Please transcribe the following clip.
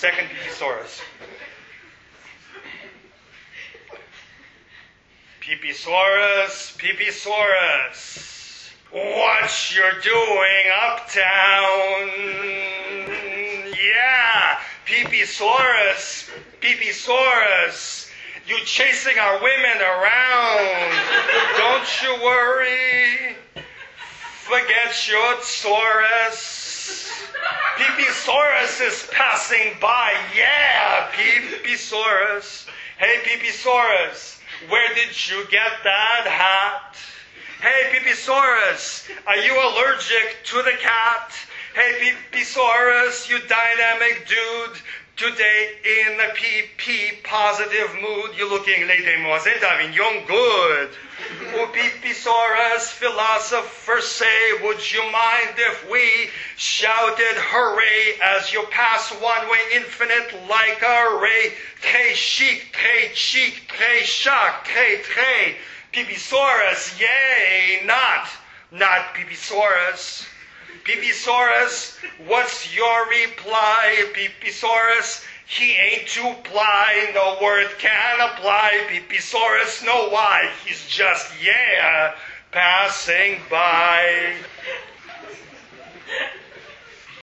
Second Pipisaurus. Pipisaurus, Pipisaurus, what you're doing uptown? Yeah, Pipisaurus, Pipisaurus, you chasing our women around. Don't you worry, forget your Taurus. Pipisaurus is passing by, yeah, Pipisaurus. Hey, Pipisaurus, where did you get that hat? Hey, Pipisaurus, are you allergic to the cat? Hey, Pipisaurus, you dynamic dude, today in the PP positive mood, you're looking, les demoiselles d'Avignon, good. Oh, Pipisaurus, philosophers say, would you mind if we shouted hooray as you pass one-way infinite like a ray? Très chic, très cheek, très choc, très, très. Pipisaurus, yay, not Pipisaurus. Pipisaurus, what's your reply? Pipisaurus, he ain't to ply, no word can apply. Pipisaurus, know why, he's just, yeah, passing by.